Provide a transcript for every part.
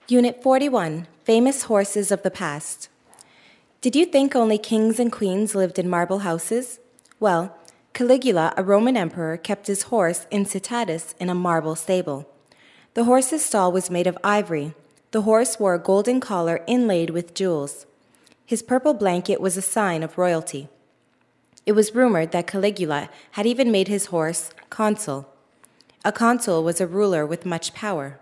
Unit 41, Famous Horses of the Past. Did you think only kings and queens lived in marble houses? Well, Caligula, a Roman emperor, kept his horse Incitatus in a marble stable. The horse's stall was made of ivory. The horse wore a golden collar inlaid with jewels. His purple blanket was a sign of royalty. It was rumored that Caligula had even made his horse consul. A consul was a ruler with much power.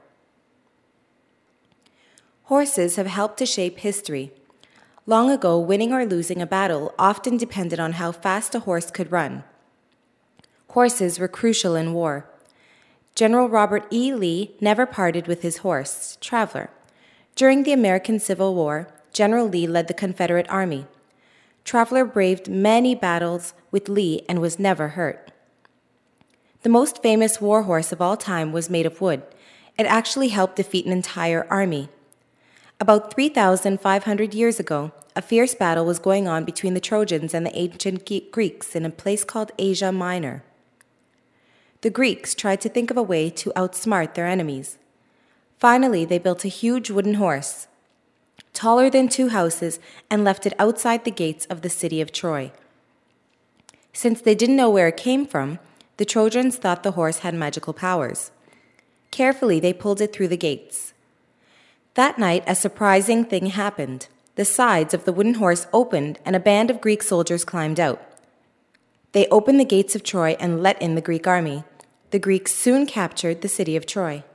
Horses have helped to shape history. Long ago, winning or losing a battle often depended on how fast a horse could run. Horses were crucial in war. General Robert E. Lee never parted with his horse, Traveler. During the American Civil War, General Lee led the Confederate Army. Traveler braved many battles with Lee and was never hurt. The most famous war horse of all time was made of wood. It actually helped defeat an entire army. About 3,500 years ago, a fierce battle was going on between the Trojans and the ancient Greeks in a place called Asia Minor. The Greeks tried to think of a way to outsmart their enemies. Finally, they built a huge wooden horse, taller than 2 houses, and left it outside the gates of the city of Troy. Since they didn't know where it came from, the Trojans thought the horse had magical powers. Carefully, they pulled it through the gates. That night, a surprising thing happened. The sides of the wooden horse opened, and a band of Greek soldiers climbed out. They opened the gates of Troy and let in the Greek army. The Greeks soon captured the city of Troy.